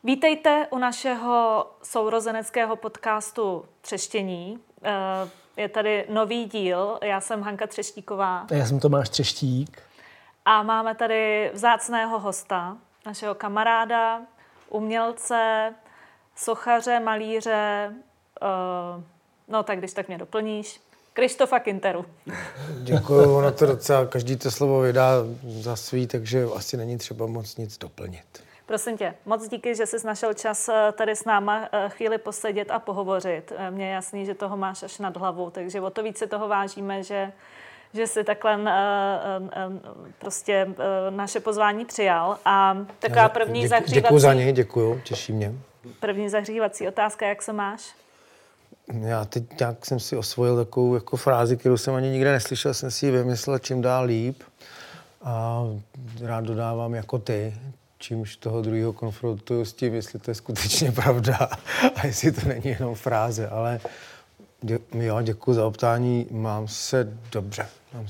Vítejte u našeho sourozeneckého podcastu Třeštění. Je tady nový díl, já jsem Hanka Třeštíková. Já jsem Tomáš Třeštík. A máme tady vzácného hosta, našeho kamaráda, umělce, sochaře, malíře, no tak když tak mě doplníš, Krištofa Kinteru. Děkuju, ono to docela, každý to slovo vydá za svý, takže asi není třeba moc nic doplnit. Prosím tě, moc díky, že jsi našel čas tady s náma chvíli posedět a pohovořit. Mně je jasný, že toho máš až nad hlavu, takže o to více toho vážíme, že jsi takhle prostě naše pozvání přijal. A taková první zahřívací... Děkuju za něj, děkuju, těší mě. První zahřívací otázka, jak se máš? Já teď nějak jsem si osvojil takovou jako frázi, kterou jsem ani nikde neslyšel, jsem si ji vymyslel, čím dál líp. A rád dodávám jako ty, čímž toho druhého konfrontuju s tím, jestli to je skutečně pravda a jestli to není jenom fráze, ale děkuji za optání, mám se dobře.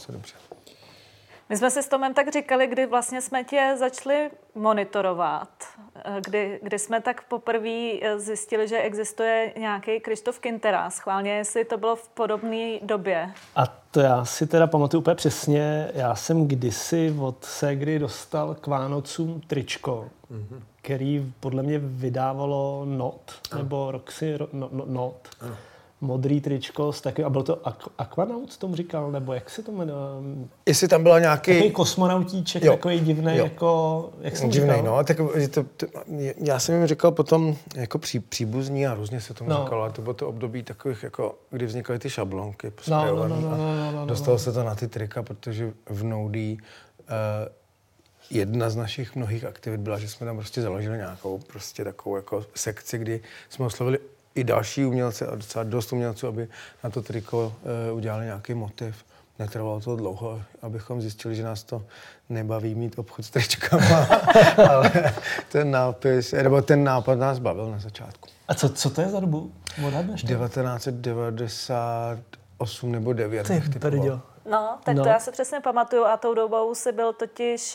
My jsme si s Tomem tak říkali, kdy vlastně jsme tě začali monitorovat, kdy jsme tak poprvé zjistili, že existuje nějaký Krištof Kintera. Schválně, jestli to bylo v podobné době. A to já si teda pamatuju úplně přesně. Já jsem kdysi od ségry dostal k Vánocům tričko, který podle mě vydávalo Not, nebo Roxy Not. Modrý tričko s takovým, a byl to Aquanaut, tomu říkal, nebo jak se to jmenuje? Jestli tam byla nějaký... Takový kosmonautíček, takový divný, jako, jak jsem divnej, říkal? No, tak já jsem jim říkal potom jako příbuzní a různě se tomu říkalo, ale to bylo to období takových, jako, kdy vznikaly ty šablonky. Dostalo se to na ty trika, protože v Noudí jedna z našich mnohých aktivit byla, že jsme tam prostě založili nějakou prostě takovou jako sekci, kdy jsme oslovili i další umělce a docela dost umělců, aby na to triko udělali nějaký motiv. Netrvalo to dlouho, abychom zjistili, že nás to nebaví mít obchod s tričkama, ale ten nápis, nebo ten nápad nás bavil na začátku. A co to je za dobu? 1998 nebo 9. No, tak to já se přesně pamatuju a tou dobou si byl totiž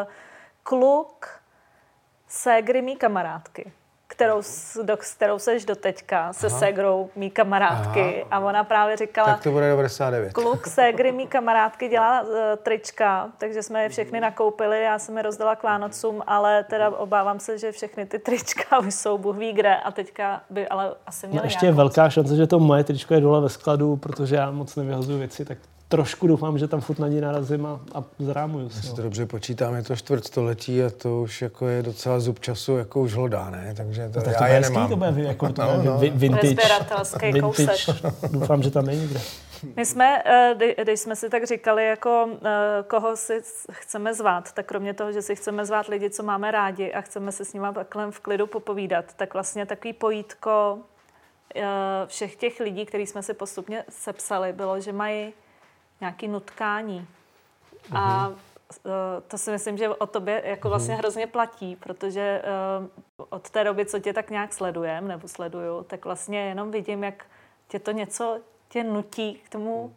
kluk ségry mý kamarádky, kterou seš doteďka, se ségrou mý kamarádky. A ona právě říkala... Tak to bude 99. Kluk ségry mý kamarádky dělá trička, takže jsme je všechny nakoupili, já jsem je rozdala k Vánocům, ale teda obávám se, že všechny ty trička už jsou Bůh ví kde a teďka by ale asi měli ještě je velká šance, že to moje tričko je dole ve skladu, protože já moc nevyhazuju věci, tak trošku doufám, že tam furt na ní narazím a zrámuju si. Jestli to dobře počítám, je to čtvrtstoletí a to už jako je docela zub času, jako už hlodá, ne? Takže to, tak já je nemám. To bude jako vintage. Doufám, že tam je někde. My jsme, když jsme si tak říkali, jako koho si chceme zvát, tak kromě toho, že si chceme zvát lidi, co máme rádi a chceme se s nimi takhle v klidu popovídat, tak vlastně takový pojítko všech těch lidí, který jsme si postupně sepsali, bylo, že mají nějaký nutkání. A to si myslím, že o tobě jako vlastně hrozně platí, protože od té doby, co tě tak nějak sleduju, tak vlastně jenom vidím, jak tě to něco tě nutí k tomu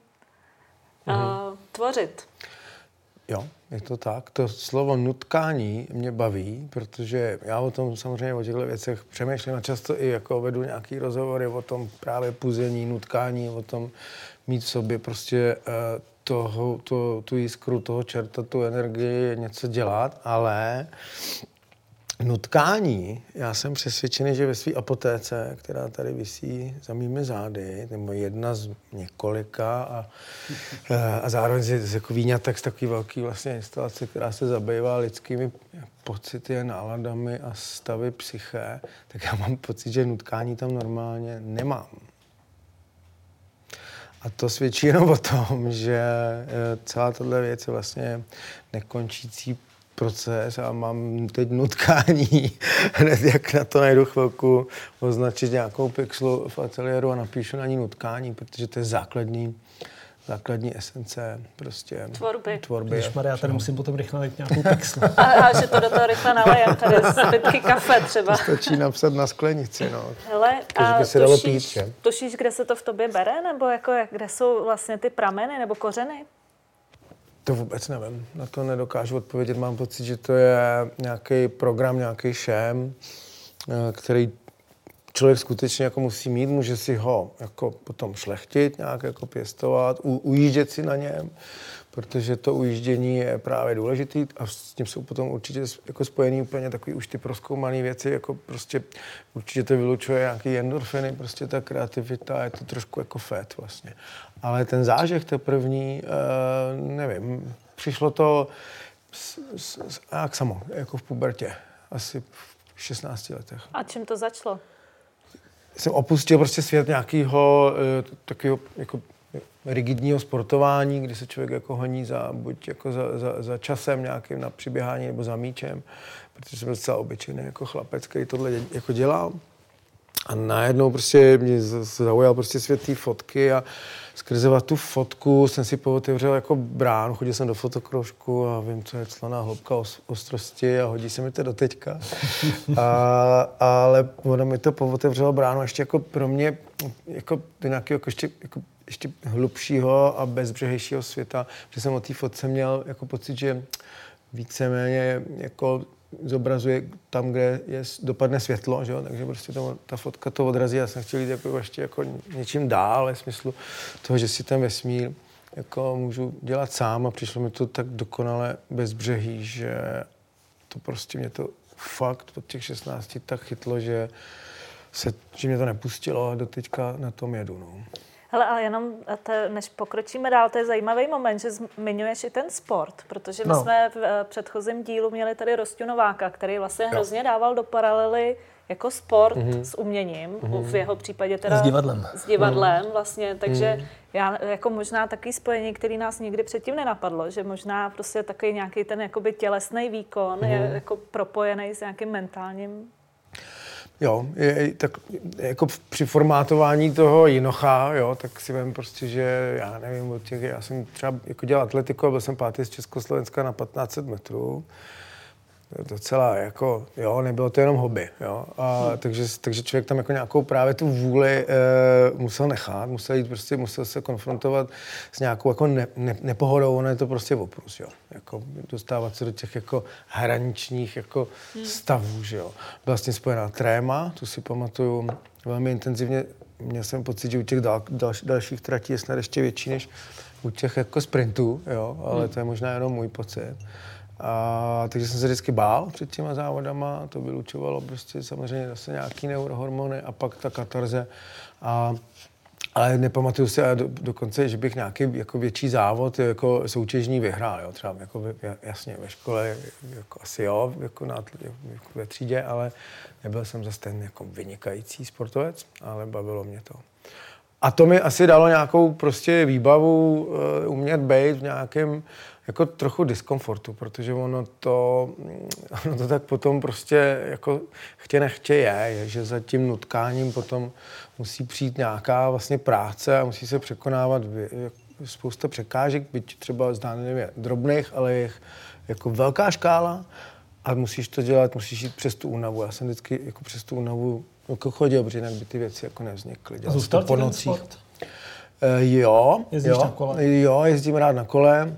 tvořit. Jo, je to tak. To slovo nutkání mě baví, protože já o tom samozřejmě o těchto věcech přemýšlím a často i jako vedu nějaký rozhovory o tom právě puzení, nutkání, o tom mít v sobě prostě tu jiskru toho čerta, tu energii, něco dělat, ale nutkání, já jsem přesvědčený, že ve své apotéce, která tady visí za mými zády, nebo jedna z několika a zároveň jako výňatek z takový velký vlastně instalace, která se zabývá lidskými pocity, náladami a stavy psyché, tak já mám pocit, že nutkání tam normálně nemám. A to svědčí jenom o tom, že celá tato věc je vlastně nekončící proces a mám teď nutkání, hned jak na to najdu chvilku, označit nějakou pixelu v ateliéru a napíšu na ní nutkání, protože to je základní esence prostě tvorby. Ježmarja, já tady musím potom rychle najít nějakou pixelu. A že to do toho rychle nalejem, tady zbytky kafe třeba. To stačí napsat na sklenici, no. Hele, a by se dalo pít, že? Tušíš, kde se to v tobě bere, nebo jako, kde jsou vlastně ty prameny nebo kořeny? To vůbec nevím, na to nedokážu odpovědět. Mám pocit, že to je nějaký program, nějaký šém který člověk skutečně jako musí mít, může si ho jako potom šlechtit, nějak jako pěstovat, ujíždět si na něm, protože to ujíždění je právě důležitý a s tím jsou potom určitě jako spojený úplně takový už ty prozkoumané věci, jako prostě určitě to vylučuje nějaký endorfiny, prostě ta kreativita, je to trošku jako fet vlastně. Ale ten zážeh, to první, nevím, přišlo to jak samo, jako v pubertě, asi v 16 letech. A čím to začalo? Jsem opustil prostě svět nějakého takového jako rigidního sportování, kdy se člověk jako honí buď jako za časem nějakým na přiběhání nebo za míčem, protože jsem byl docela obyčejný jako chlapec, který tohle jako dělal. A najednou prostě mě zaujal prostě svět té fotky a skrze tu fotku jsem si pootevřel jako bránu, chodil jsem do fotokroužku a vím, co je claná hloubka ostrosti a hodí se mi to do teďka. Ale ono mi to pootevřelo bránu ještě jako pro mě jako do nějakého ještě hlubšího a bezbřehejšího světa, že jsem o té fotce měl jako pocit, že víceméně jako zobrazuje tam, kde dopadne světlo, že jo? Takže prostě ta fotka to odrazí. Já jsem chtěl jít jako ještě jako něčím dál, ve smyslu toho, že si ten vesmír jako můžu dělat sám a přišlo mi to tak dokonale bezbřehý, že to prostě mě to fakt od těch 16 tak chytlo, že mě to nepustilo a doteďka na tom jedu. No. Hele, ale jenom, než pokročíme dál, to je zajímavý moment, že zmiňuješ i ten sport, protože my jsme v předchozím dílu měli tady Rosťu Nováka, který vlastně hrozně dával do paralely jako sport s uměním, v jeho případě teda s divadlem vlastně, takže já jako možná takový spojení, který nás nikdy předtím nenapadlo, že možná prostě takový nějaký ten jakoby tělesný výkon je jako propojený s nějakým mentálním. Jo, tak jako při formátování toho jinocha, jo, tak si vím prostě, že já nevím, já jsem třeba jako dělal atletiku a byl jsem 5. z Československa na 1500 metrů. Docela jako, jo, nebylo to jenom hobby, jo. Takže člověk tam jako nějakou právě tu vůli musel nechat, musel se konfrontovat s nějakou jako nepohodou, ono je to prostě oprus, jo. Jako dostávat se do těch jako hraničních jako stavů, že jo. Byla s tím spojená tréma, tu si pamatuju velmi intenzivně. Měl jsem pocit, že u těch dalších tratí je snad ještě větší než u těch jako sprintů, jo, ale to je možná jenom můj pocit. Takže jsem se vždycky bál před těma závodama, to vylučovalo prostě samozřejmě zase nějaký neurohormony a pak ta katarze. Ale nepamatuju si dokonce, že bych nějaký jako větší závod jako soutěžní vyhrál, jo, třeba jako jasně ve škole, jako asi jo, jako ve třídě, ale nebyl jsem zase ten jako vynikající sportovec, ale bavilo mě to. A to mi asi dalo nějakou prostě výbavu umět být v nějakém jako trochu diskomfortu, protože ono to tak potom prostě jako chtě nechtě je, že za tím nutkáním potom musí přijít nějaká vlastně práce a musí se překonávat spousta překážek, byť třeba zdánlivě drobných, ale je jako velká škála a musíš to dělat, musíš jít přes tu únavu. Já jsem vždycky jako přes tu únavu jako chodil, protože jinak by ty věci jako nevznikly. Zůstal ti ten sport? Jo. Jezdíš na kole? Jo, jezdím rád na kole.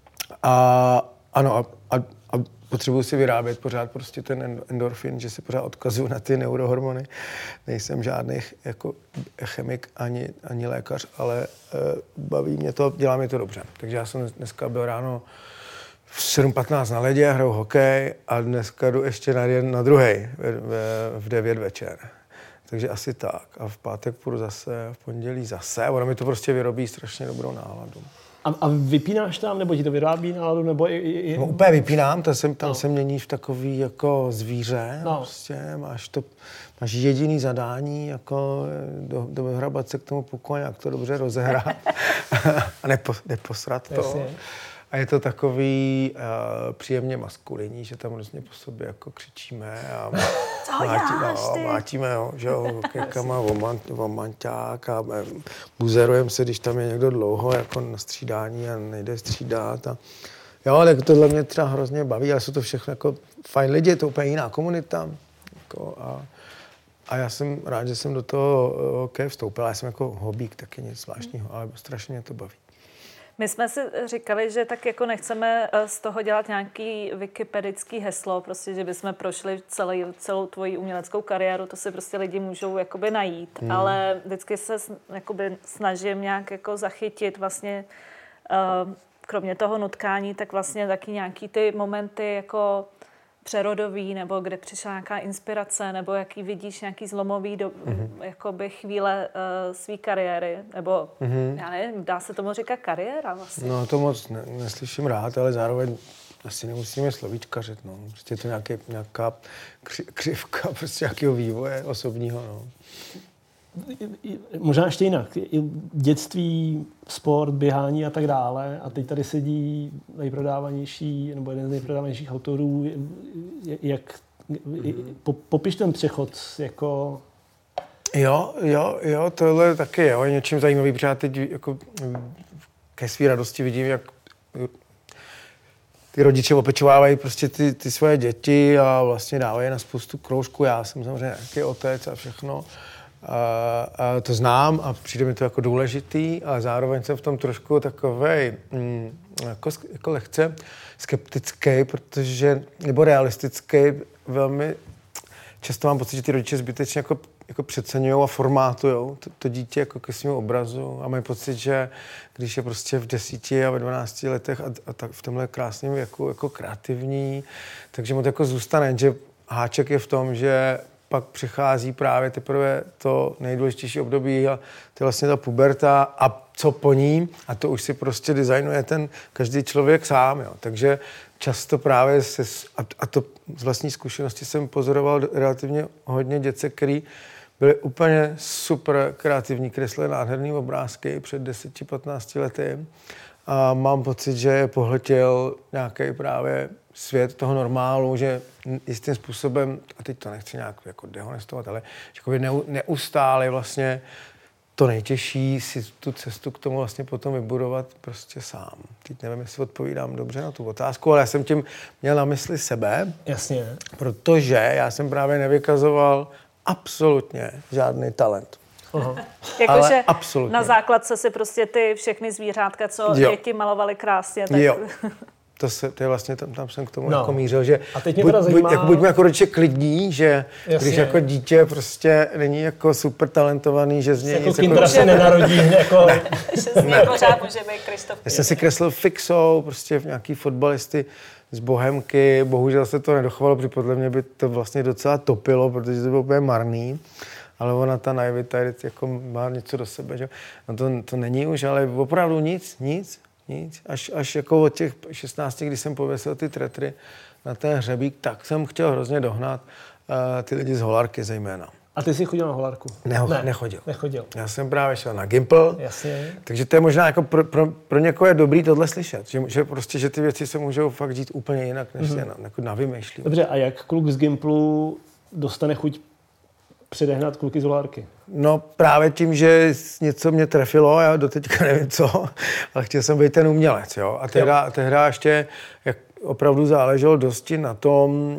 A potřebuji si vyrábět pořád prostě ten endorfin, že se pořád odkazuju na ty neurohormony. Nejsem žádný jako chemik ani lékař, ale baví mě to, dělá mi to dobře. Takže já jsem dneska byl ráno v 7:15 na ledě, hraju hokej a dneska jdu ještě na druhej v 9 večer. Takže asi tak. A v pátek půjdu zase, v pondělí zase. Ono mi to prostě vyrobí strašně dobrou náladu. A vypínáš tam, nebo ti to vyrábí náladu, nebo No, úplně vypínám, tam se měníš v takový jako zvíře. No. Prostě máš jediný zadání, jako dohrabat se k tomu pokoji, jak to dobře rozehrát a neposrat to. Jasně. A je to takový příjemně maskulinní, že tam hrozně po sobě jako křičíme a mlátíme, že jo, kekama, vomanťák a buzerujeme se, když tam je někdo dlouho jako na střídání a nejde střídat. Jo, tak tohle mě třeba hrozně baví, ale jsou to všechno jako fajn lidi, je to úplně jiná komunita. Jako a já jsem rád, že jsem do toho vstoupil, já jsem jako hobík taky nic zvláštního, ale strašně mě to baví. My jsme si říkali, že tak jako nechceme z toho dělat nějaký wikipedický heslo, prostě, že bychom prošli celou tvoji uměleckou kariéru, to si prostě lidi můžou jakoby najít, ale vždycky se jakoby snažím nějak jako zachytit vlastně kromě toho nutkání, tak vlastně taky nějaký ty momenty jako přerodový, nebo kde přišla nějaká inspirace, nebo jaký vidíš nějaký zlomový jakoby chvíle své kariéry, nebo já nevím, dá se tomu říkat kariéra vlastně? No to moc neslyším rád, ale zároveň asi nemusíme slovíčkařit, no. Prostě to nějaká křivka prostě nějakého vývoje osobního, no. Možná ještě jinak. Dětství, sport, běhání a tak dále. A teď tady sedí nejprodávanější, nebo jeden z nejprodávanějších autorů. Popiš ten přechod jako... Jo, tohle taky je něčím zajímavý, protože já teď jako ke své radosti vidím, jak ty rodiče opečovávají prostě ty svoje děti a vlastně dávají na spoustu kroužků. Já jsem samozřejmě nějaký otec a všechno. A to znám a přijde mi to jako důležitý, ale zároveň jsem v tom trošku takovej jako lehce skeptický, protože, nebo realistický, velmi často mám pocit, že ty rodiče zbytečně jako přeceňujou a formátujou to dítě jako ke svému obrazu a mají pocit, že když je prostě v 10 a ve 12 letech a tak v tomhle krásném věku jako kreativní, takže mu to jako zůstane, že háček je v tom, že pak přichází právě teprve to nejdůležitější období a to je vlastně ta puberta a co po ní a to už si prostě designuje ten každý člověk sám, jo. Takže často právě a to z vlastní zkušenosti jsem pozoroval relativně hodně děcek, který byly úplně super kreativní, kreslili nádherný obrázky před 10-15 lety a mám pocit, že je pohltil nějaký právě svět toho normálu, že jistým způsobem, a teď to nechci nějak jako dehonestovat, ale neustále vlastně to nejtěžší si tu cestu k tomu vlastně potom vybudovat prostě sám. Teď nevím, jestli odpovídám dobře na tu otázku, ale já jsem tím měl na mysli sebe. Jasně. Protože já jsem právě nevykazoval absolutně žádný talent. Jakože absolutně. Na základce si prostě ty všechny zvířátka, co děti malovaly krásně. Tak... Jo. To je vlastně, tam jsem k tomu jako mířil, že buďme jako rodiče klidní, že jasně. Když jako dítě prostě není jako super talentovaný, že z něj jako kindra se nenarodí. Jako... že z něj pořád může být Krištof. Já jsem si kreslil fixou, prostě nějaký fotbalisty z Bohemky, bohužel se to nedochovalo, protože podle mě by to vlastně docela topilo, protože to bylo úplně marný. Ale ona ta naivita jako má něco do sebe, že? No to není už, ale opravdu nic. Až jako od těch 16, kdy jsem pověsil ty tretry na ten hřebík, tak jsem chtěl hrozně dohnat ty lidi z Holarky zejména. A ty jsi chodil na Holarku? Nechodil. Já jsem právě šel na Gimpl. Jasně. Takže to je možná jako pro někoho je dobrý tohle slyšet, že ty věci se můžou fakt dít úplně jinak, než si jako navymýšlím. Dobře, a jak kluk z Gimplu dostane chuť předehnat kluky z Holarky? No právě tím, že něco mě trefilo, já doteďka nevím co, ale chtěl jsem být ten umělec, jo. A tehda ještě jak opravdu záleželo dosti na tom,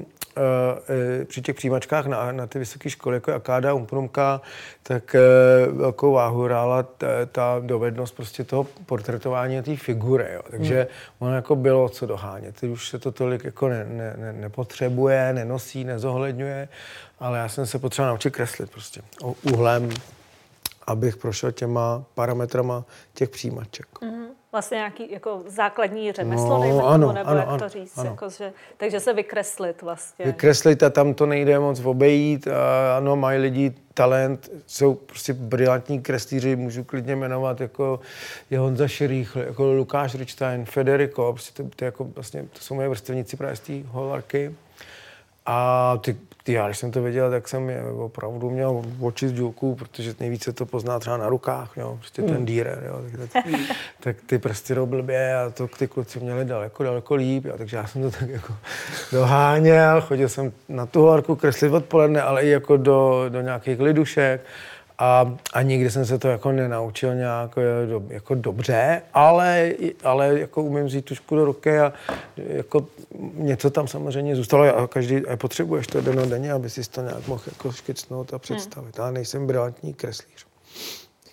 při těch přijímačkách na ty vysoké školy, jako Akáda, Umprumka, tak velkou váhu hrála ta dovednost prostě toho portretování a té figury, jo. Takže ono jako bylo co dohánět. Teď už se to tolik jako nepotřebuje, nenosí, nezohledňuje, ale já jsem se potřeboval naučit kreslit prostě úhlem, abych prošel těma parametrama těch přijímaček. Vlastně nějaký jako základní řemeslo, nebo jak to říct. Jako, takže se vykreslit vlastně. Vykreslit a tam to nejde moc obejít. Ano, mají lidi talent, jsou prostě brilantní kreslíři, můžu klidně jmenovat jako je Honza Šerých, jako Lukáš Richstein, Federico, prostě to jsou moje vrstevníci právě z té Holarky. A já, když jsem to věděl, tak jsem je opravdu měl oči z důlků, protože nejvíce to pozná třeba na rukách, jo, prostě ten Dürer, jo, tak ty prsty jdou blbě a to ty kluci měli daleko líp, jo, takže já jsem to tak jako doháněl, chodil jsem na tu Holarku kreslit odpoledne, ale i jako do nějakých lidušek. A nikdy jsem se to jako nenaučil nějak jako dobře, ale jako umím vzít tužku do ruky a jako něco tam samozřejmě zůstalo a každý potřebuješ to dennodenně, aby si to nějak mohl jako škicnout a představit. Ale nejsem brilantní kreslíř.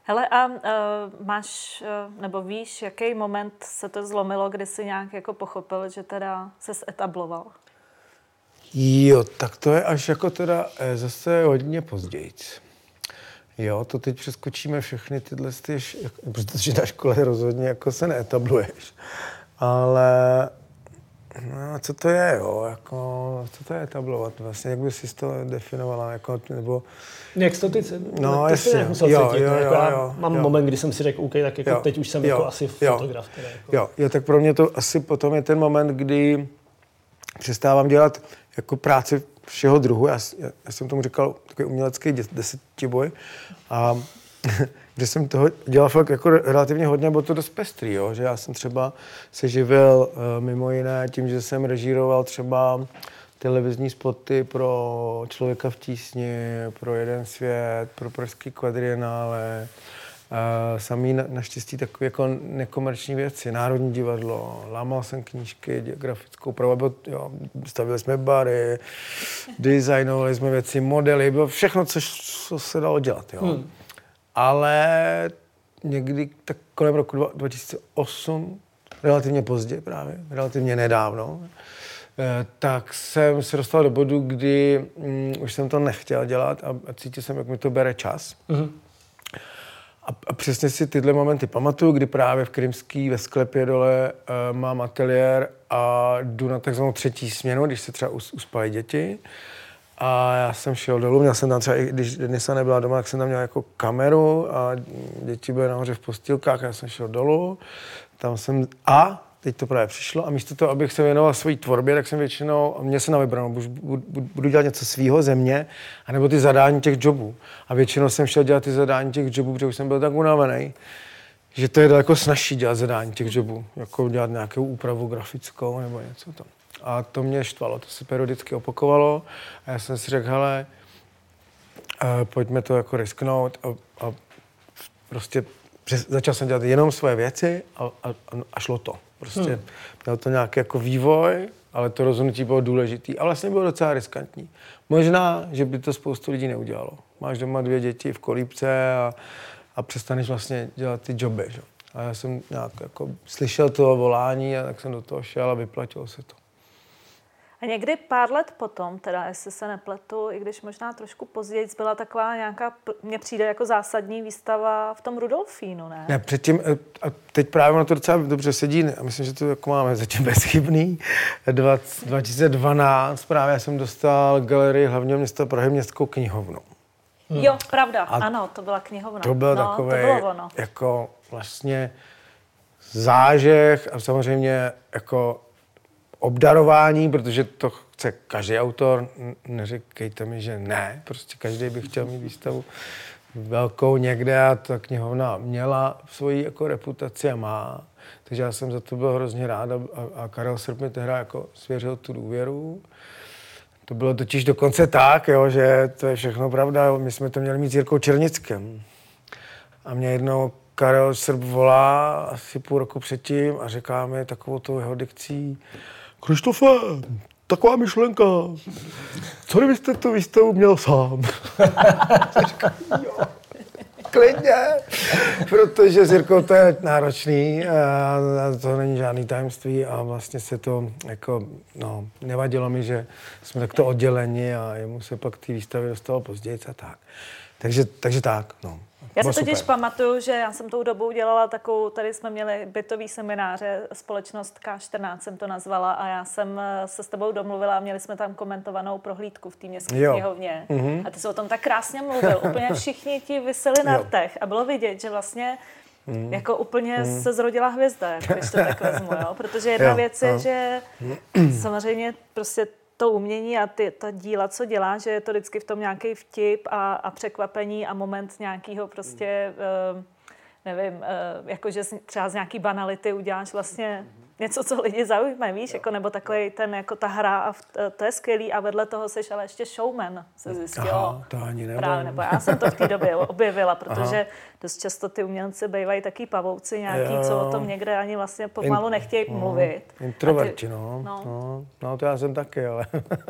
Hele, a máš, nebo víš, jaký moment se to zlomilo, kdy jsi nějak jako pochopil, že teda ses etabloval? Jo, tak to je až jako teda zase hodně později. Jo, to teď přeskočíme všechny tyhle, protože na škole rozhodně jako se neetabluješ. Ale no, co to je, jo, jako, co to je etablovat vlastně, jak bys si to definovala, jako, nebo... Jak jsi to ty, no, ty jasně, si nemusel cítit, jo, mám moment, kdy jsem si řekl, OK, tak jako teď už jsem jako asi fotograf. Teda, jako. Jo, tak pro mě to asi potom je ten moment, kdy přestávám dělat jako práci všeho druhu. Já jsem tomu říkal takový umělecký desetiboj a kde jsem toho dělal fakt jako relativně hodně, bylo to dost pestrý, jo? Že já jsem třeba se živil mimo jiné tím, že jsem režíroval třeba televizní spoty pro Člověka v tísni, pro Jeden svět, pro Pražský kvadrienále, samý naštěstí takové jako nekomerční věci, Národní divadlo, lámal jsem knížky, grafickou pravu, stavili jsme bary, designovali jsme věci, modely, bylo všechno, co se dalo dělat. Jo. Ale někdy tak kolem roku 2008, relativně pozdě právě, relativně nedávno, tak jsem se dostal do bodu, kdy už jsem to nechtěl dělat a cítil jsem, jak mi to bere čas. A přesně si tyhle momenty pamatuju, kdy právě v Krymský ve sklepě dole mám ateliér a jdu na takzvanou třetí směnu, když se třeba uspají děti. A já jsem šel dolů, měl jsem tam třeba, i když Denisa nebyla doma, tak jsem tam měl jako kameru a děti byly nahoře v postýlkách a já jsem šel dolů. Tam jsem, a teď to právě přišlo a místo toho, abych se věnoval své tvorbě, tak jsem většinou, mě se na vybranou, budu dělat něco svýho země, anebo ty zadání těch jobů. A většinou jsem šel dělat ty zadání těch jobů, protože už jsem byl tak unavený, že to je daleko snazší dělat zadání těch jobů, jako dělat nějakou úpravu grafickou nebo něco tam. A to mě štvalo, to se periodicky opakovalo a já jsem si řekl, hele, pojďme to jako risknout a prostě začal jsem dělat jenom svoje věci a šlo to. Prostě měl to nějaký jako vývoj, ale to rozhodnutí bylo důležitý a vlastně bylo docela riskantní. Možná, že by to spoustu lidí neudělalo. Máš doma 2 děti v kolípce a přestaneš vlastně dělat ty joby. Že? A já jsem nějak jako slyšel to volání a tak jsem do toho šel a vyplatilo se to. A někdy pár let potom, teda jestli se nepletu, i když možná trošku později, byla taková nějaká, mně přijde jako zásadní výstava v tom Rudolfínu, ne? Ne, předtím, a teď právě na to docela dobře sedí, a myslím, že to jako máme zatím bezchybný. 2012 právě jsem dostal Galerii hlavního města Prahy městskou knihovnu. Jo, pravda, ano, to byla knihovna. To byl takový, to bylo ono. Jako vlastně zážeh a samozřejmě jako obdarování, protože to chce každý autor, neříkejte mi, že ne, prostě každý by chtěl mít výstavu velkou někde a ta knihovna měla svoji jako reputaci a má, takže já jsem za to byl hrozně rád a Karel Srp mi tehdy jako svěřil tu důvěru. To bylo totiž dokonce tak, jo, že to je všechno pravda, my jsme to měli mít s Jirkou Černickem a mě jednou Karel Srp volá asi půl roku předtím a říká mi takovou tou jeho dikcí: Krištofe, taková myšlenka, co kdybyste tu výstavu měl sám? Říkám, jo, klidně, protože s Jirkou to je náročný a to není žádný tajemství a vlastně se to jako, no, nevadilo mi, že jsme takto odděleni a jemu se pak ty výstavy dostalo později a tak. Takže tak, no. Já si totiž pamatuju, že já jsem tou dobou dělala takovou, tady jsme měli bytový semináře, společnost K14 jsem to nazvala a já jsem se s tebou domluvila a měli jsme tam komentovanou prohlídku v té městské knihovně. A ty jsi o tom tak krásně mluvil. Úplně všichni ti viseli na rtech a bylo vidět, že vlastně jako úplně se zrodila hvězda, jako když to tak vezmu, jo? Protože jedna věc je, že samozřejmě prostě to umění a ta díla, co dělá, že je to vždycky v tom nějaký vtip a překvapení a moment nějakého prostě, nevím, jakože třeba z nějaký banality uděláš vlastně něco, co lidi zaujme, víš, jako, nebo takový ten, jako ta hra a to je skvělý a vedle toho seš ale ještě showman, se zjistilo. Aha, to ani nevím. Právě, nebo já jsem to v té době objevila, protože dost často ty umělci bývají taky pavouci nějaký, co o tom někde ani vlastně pomalu nechtějí mluvit. Introverti, no, to já jsem taky, ale...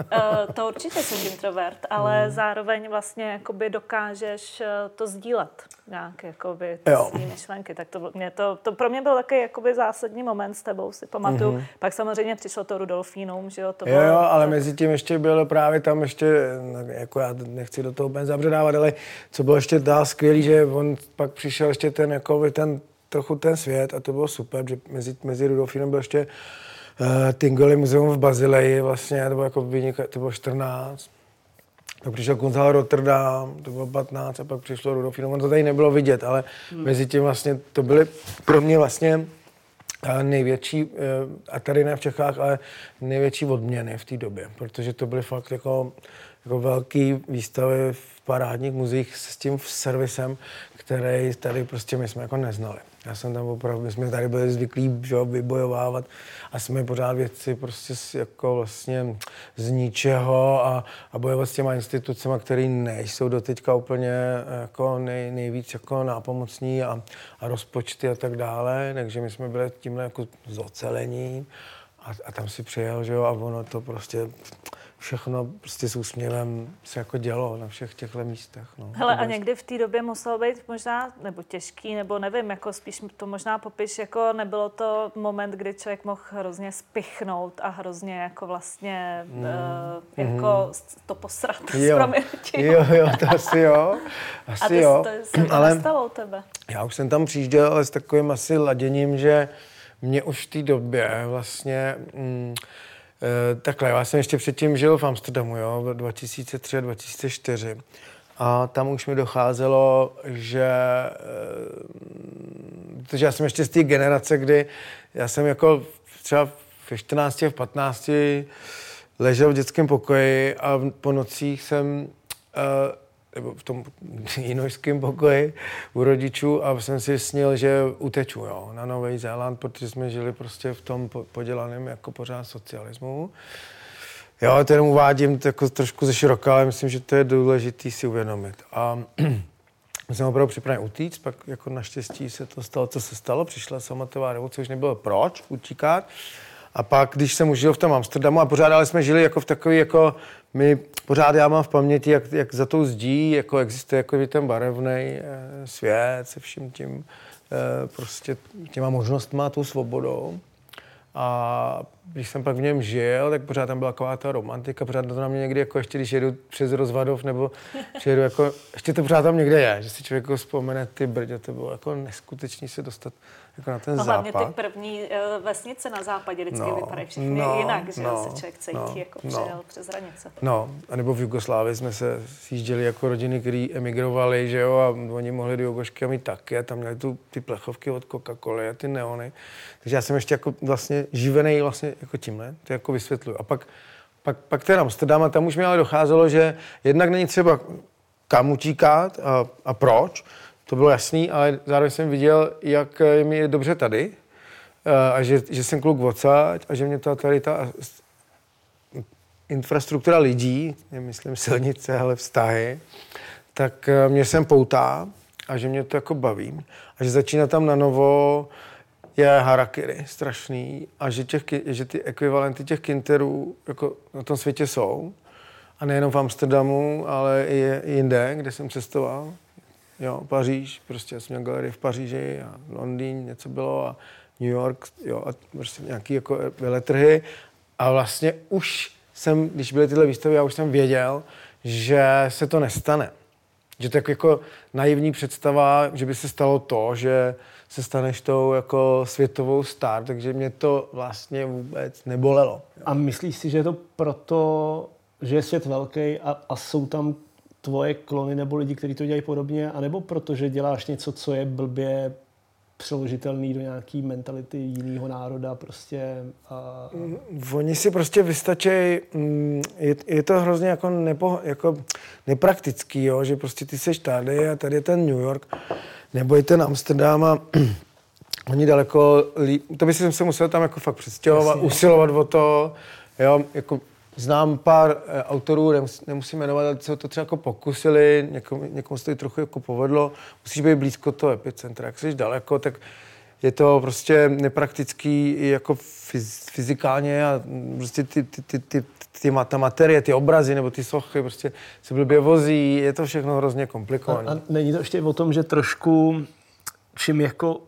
To určitě jsem introvert, ale zároveň vlastně jakoby dokážeš to sdílet nějak, jakoby svý myšlenky. Tak to pro mě byl taky jakoby zásadní moment s tebou, si pamatuju. Pak samozřejmě přišlo to Rudolfínum, že jo? To bylo, ale mezi tím ještě bylo právě tam ještě, jako já nechci do toho úplně zabředávat, ale co bylo ještě dál skvělý, že on pak přišel ještě trochu ten svět a to bylo super, že mezi Rudolfínem byl ještě Tingoli muzeum v Bazileji vlastně, to bylo jako to bylo 14. Pak přišel Kunsthalle Rotterdam, to bylo 15 a pak přišlo Rudolfínum. On to tady nebylo vidět, ale mezi tím vlastně to byly pro mě vlastně největší, a tady ne v Čechách, ale největší odměny v té době, protože to byly fakt jako velký výstavy v parádních muzeích s tím servisem, který tady prostě my jsme jako neznali. Já jsem tam opravdu, my jsme tady byli zvyklí, že, vybojovávat a jsme pořád věci prostě jako vlastně z ničeho a bojovat s těma institucemi, které nejsou doteďka úplně jako nejvíc jako nápomocní a rozpočty a tak dále, takže my jsme byli tímhle jako zocelení a tam si přijel, že jo, a ono to prostě všechno prostě s úsměvem se jako dělo na všech těchto místech. No. Hele, a někdy v té době muselo být možná, nebo těžký, nebo nevím, jako spíš to možná popiš, jako nebylo to moment, kdy člověk mohl hrozně spichnout a hrozně jako vlastně jako to posrat s proměnutím. Jo, to asi jo. A to se nestalo u tebe? Já už jsem tam přijížděl, ale s takovým asi laděním, že mě už v té době vlastně... Takhle, já jsem ještě předtím žil v Amsterdamu, jo, v 2003 a 2004. A tam už mi docházelo, že... Protože já jsem ještě z té generace, kdy já jsem jako třeba ve 14, v 15 ležel v dětském pokoji a po nocích jsem... nebo v tom jinojském pokoji u rodičů a jsem si snil, že uteču, jo, na Nový Zéland, protože jsme žili prostě v tom podělaném jako pořád socialismu. Jo, to jenom uvádím jako trošku ze široka, ale myslím, že to je důležitý si uvědomit. A jsem opravdu připraven utíct, pak jako naštěstí se to stalo, co se stalo, přišla sametová revoluce, už nebylo proč utíkat. A pak, když jsem už žil v tom Amsterdamu a pořád ale jsme žili jako v takový, jako pořád já mám v paměti, jak za tou zdí jako existuje jako ten barevný svět se vším tím prostě těma možnostma, tou svobodou. A když jsem pak v něm žil, tak pořád tam byla taková ta romantika, pořád to na mě někdy, jako ještě když jedu přes Rozvadov, nebo přijedu jako, ještě to pořád tam někde je, že si člověk jako vzpomene ty brdě, to bylo jako neskutečný se dostat jako na ten západ. Hlavně ty první vesnice na západě vždycky vypadají všechny jinak, že se člověk cítí, jako přijel přes hranice. No, a nebo v Jugoslávii jsme se sjížděli jako rodiny, které emigrovali, že jo, a oni mohli do Jugošky a mít taky, a tam měli ty plechovky od Coca-Coly a ty neony. Takže já jsem ještě jako vlastně živenej vlastně jako tímhle, to jako vysvětluju. A pak ten Amsterdam, a tam už mi ale docházelo, že jednak není třeba kam utíkat a proč, to bylo jasný, ale zároveň jsem viděl, jak mi je dobře tady a že jsem kluk odsaď a že mě tady ta infrastruktura lidí, nemyslím silnice, ale vztahy, tak mě sem poutá a že mě to jako baví a že začíná tam na novo je harakiri strašný a že ty ekvivalenty těch kinterů jako na tom světě jsou. A nejenom v Amsterdamu, ale i jinde, kde jsem cestoval. Jo, Paříž, prostě jsem měl galerii v Paříži a Londýn, něco bylo a New York, jo, a prostě nějaký jako veletrhy. A vlastně už jsem, když byly tyhle výstavy, já už jsem věděl, že se to nestane. Že to jako naivní představa, že by se stalo to, že se staneš tou jako světovou star, takže mě to vlastně vůbec nebolelo. A myslíš si, že je to proto, že je svět velký a jsou tam tvoje klony nebo lidi, kteří to dělají podobně, anebo protože děláš něco, co je blbě přeložitelný do nějaký mentality jiného národa prostě? Oni si prostě vystačí, je to hrozně jako nepraktický, jo? Že prostě ty seš tady a tady je ten New York, nebo je ten Amsterdam a Oni daleko to by jsem se musel tam jako fakt přestěhovat, usilovat o to, jo, jako znám pár autorů, nemusím jmenovat, ale se to třeba jako pokusili, někomu se to trochu jako povedlo, musíš být blízko toho epicentra, jak jsi daleko, tak je to prostě nepraktický i jako fyzikálně a prostě ta materie, ty obrazy nebo ty sochy prostě se blbě vozí, je to všechno hrozně komplikované. A není to ještě o tom, že trošku čím jako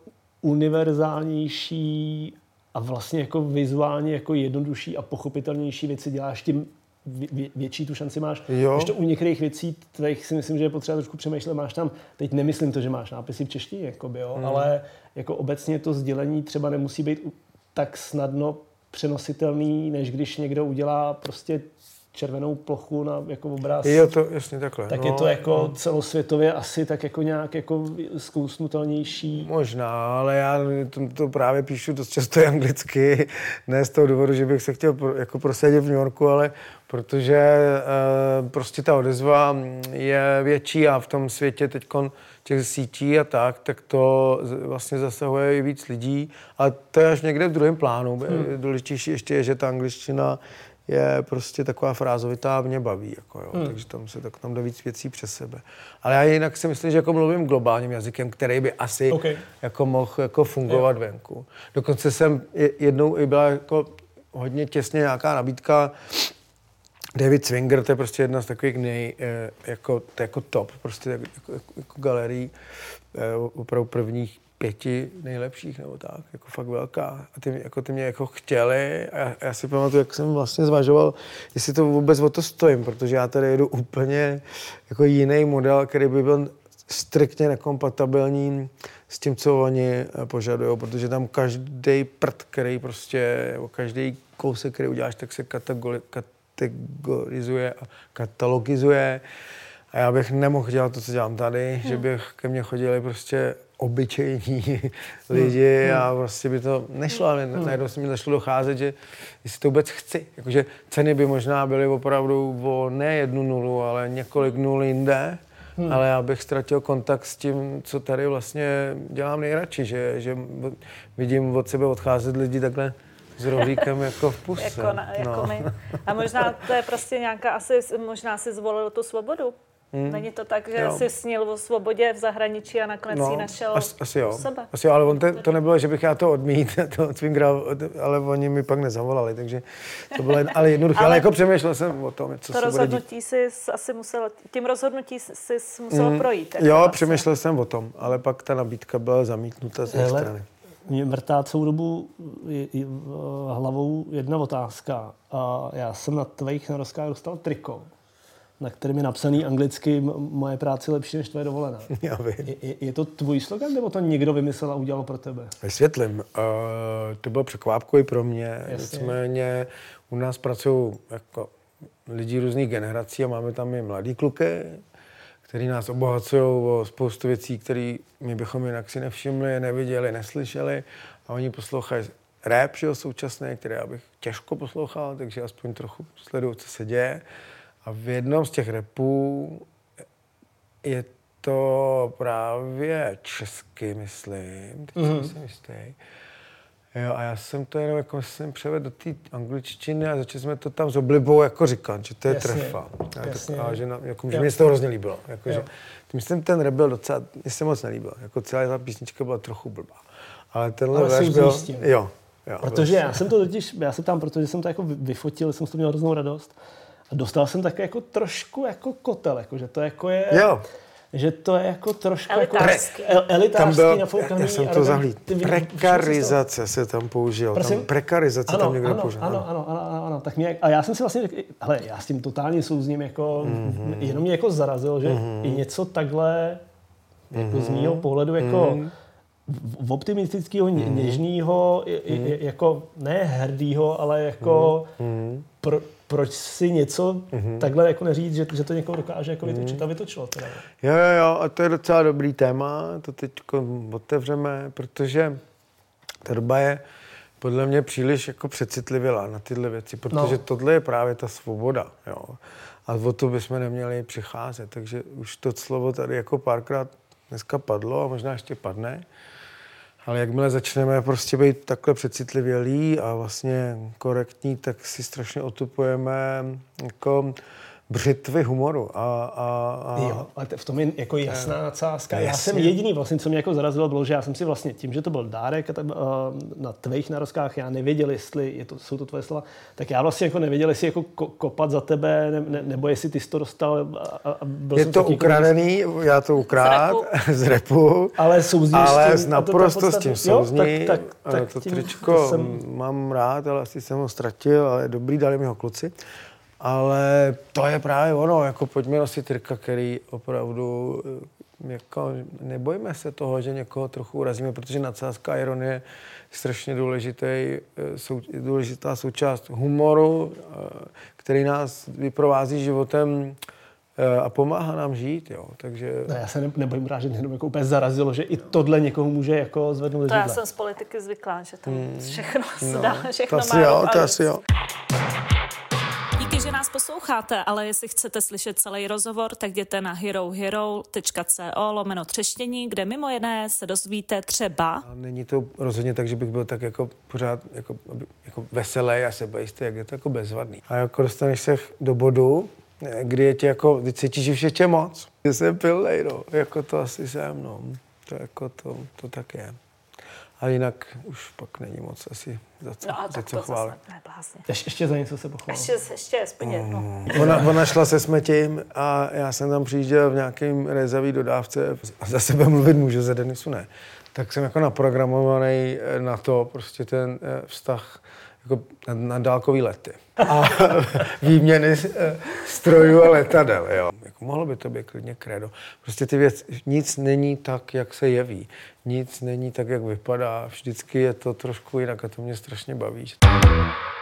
univerzálnější a vlastně jako vizuálně jako jednodušší a pochopitelnější věci děláš, tím větší tu šanci máš. Ještě u některých věcí tvých si myslím, že je potřeba trošku přemýšlet. Máš tam, teď nemyslím to, že máš nápisy v češtině, jakoby, jo, ale jako obecně to sdělení třeba nemusí být tak snadno přenositelný, než když někdo udělá prostě červenou plochu na jako obraz. Jo, to jasně takhle. Tak je to jako celosvětově asi tak jako nějak jako zkousnutelnější. Možná, ale já to právě píšu dost často i anglicky. Ne z toho důvodu, že bych se chtěl jako prosadit v New Yorku, ale protože prostě ta odezva je větší a v tom světě teďkon těch sítí a tak to vlastně zasahuje i víc lidí. A to je až někde v druhém plánu. Důležitější ještě je, že ta angličtina je prostě taková frázovitá a mě baví, jako jo. Takže tam jde víc věcí přes sebe. Ale já jinak si myslím, že jako mluvím globálním jazykem, který by asi jako mohl jako fungovat venku. Dokonce jsem jednou i byla jako hodně těsně nějaká nabídka. David Swinger, to je prostě jedna z takových jako top, prostě jako galerií, opravdu prvních 5 nejlepších nebo tak, jako fakt velká. A ty mě jako chtěli a já si pamatuju, jak jsem vlastně zvažoval, jestli to vůbec o to stojím, protože já tady jedu úplně jako jiný model, který by byl striktně nekompatibilní s tím, co oni požadují, protože tam každý prd, který prostě, každý kousek, který uděláš, tak se kategorizuje a katalogizuje. A já bych nemohl dělat to, co dělám tady, že bych ke mně chodili prostě obyčejní lidi a prostě by to nešlo, ale najednou se mi začalo docházet, že jestli to vůbec chci. Jakože ceny by možná byly opravdu o ne 1 nulu, ale několik nul jinde, ale já bych ztratil kontakt s tím, co tady vlastně dělám nejradši, že vidím od sebe odcházet lidi takhle s rohlíkem jako v puse. jako my. A možná to je prostě nějaká, možná si zvolil tu svobodu. Není to tak, že jsi snil o svobodě v zahraničí a nakonec si našel sebe? Asi jo, ale to nebylo, že bych já to odmítl, ale oni mi pak nezavolali, takže to bylo ale jednoduché. Ale jako přemýšlel jsem o tom, co se bude dít. Tím rozhodnutí jsi musel projít. Jo, vlastně. Přemýšlel jsem o tom, ale pak ta nabídka byla zamítnuta z mé strany. Mě vrtá celou dobu hlavou jedna otázka. A já jsem na tvých narozkách dostal triko, na kterém je napsaný anglicky moje práce lepší než tvoje dovolená. Já vím. Je to tvůj slogan, nebo to někdo vymyslel a udělal pro tebe? Vysvětlím. To bylo překvápkový pro mě. Nicméně u nás pracují jako lidi různých generací a máme tam i mladý kluky, který nás obohacují o spoustu věcí, které my bychom jinak si nevšimli, neviděli, neslyšeli. A oni poslouchají rap, že jo, současný, který já bych těžko poslouchal, takže aspoň trochu sleduju, co se děje. A v jednom z těch rapů je to právě česky, myslím. Teď jsem jistý. Jo, a já jsem to jenom jako jsem převedl do té angličtiny a začali jsme to tam s oblibou jako říkat, že to je trefa. A že mě se to hrozně líbilo. Že, myslím, ten rap byl docela, mně se moc nelíbil. Jako celá ta písnička byla trochu blbá. Ale tenhle verš byl... Jo, protože já jsem tam, protože jsem to jako vyfotil, jsem z toho měl hroznou radost. A dostal jsem také jako trošku jako kotel, jako, že to jako je... Jo. Že to je jako trošku elitářský, nafoukaný. Já jsem to zahlídl. Prekarizace se tam použil. Tam prekarizace tam někdo použil. Ano. Tak a já jsem si vlastně řekl, hele, já s tím totálně souzním, jako, jenom mě jako zarazil, že i něco takhle jako z mýho pohledu jako optimistického, něžného, jako ne hrdýho, ale jako proč si něco takhle jako neříct, že to někoho dokáže jako vytočit a vytočilo teda. Jo, a to je docela dobrý téma, to teď otevřeme, protože ta doba je podle mě příliš jako přecitlivěla na tyhle věci, protože tohle je právě ta svoboda, jo. A o to bychom neměli přicházet, takže už to slovo tady jako párkrát dneska padlo a možná ještě padne. Ale jakmile začneme prostě být takhle přecitlivělí a vlastně korektní, tak si strašně otupujeme jako břitvy humoru. Jo, ale v tom je jako jasná nadsázka. Já jsem jediný vlastně, co mě jako zarazilo, bylo, že já jsem si vlastně tím, že to byl dárek na tvých narozkách, já nevěděl, jestli jsou to tvoje slova, tak já vlastně jako nevěděl, jestli jako kopat za tebe, nebo jestli ty jsi to dostal. Byl je to ukradený, já to ukrád z repu, ale naprosto s tím souzní. Tak to tričko mám rád, ale asi jsem ho ztratil, ale dobrý, dali mi ho kluci. Ale to je právě ono, jako pojďme nosit trika, který opravdu, jako nebojme se toho, že někoho trochu urazíme, protože nadsázka a ironie je strašně důležitá součást humoru, který nás vyprovází životem a pomáhá nám žít, jo, takže... No, já se nebojím rád, že mě jako úplně zarazilo, že i tohle někoho může jako zvednout. To já jsem z politiky zvyklá, že tam všechno se dá, všechno to má. To asi jo. Díky, že nás posloucháte, ale jestli chcete slyšet celý rozhovor, tak jděte na herohero.co/třeštění, kde mimo jiné se dozvíte třeba... A není to rozhodně tak, že bych byl tak jako pořád jako veselý a sebejistý, jak je to jako bezvadný. A jako dostaneš se do bodu, kdy je tě jako, kdy cítíš, že vše moc. Že jsem pilnej, no, jako to asi jsem, no. To jako to tak je. A jinak už pak není moc asi za co chválit. Ještě za něco se pochválil. Ještě aspoň jedno. Ona šla se smetím a já jsem tam přijížděl v nějakým rezavý dodávce a za sebe mluvit můžu, za Denisu ne. Tak jsem jako naprogramovaný na to, prostě ten vztah jako na dálkový lety. A výměny strojů a letadel, jo. Jako mohlo by to být klidně kredo. Prostě ty věci, nic není tak, jak se jeví. Nic není tak, jak vypadá. Vždycky je to trošku jinak a to mě strašně baví.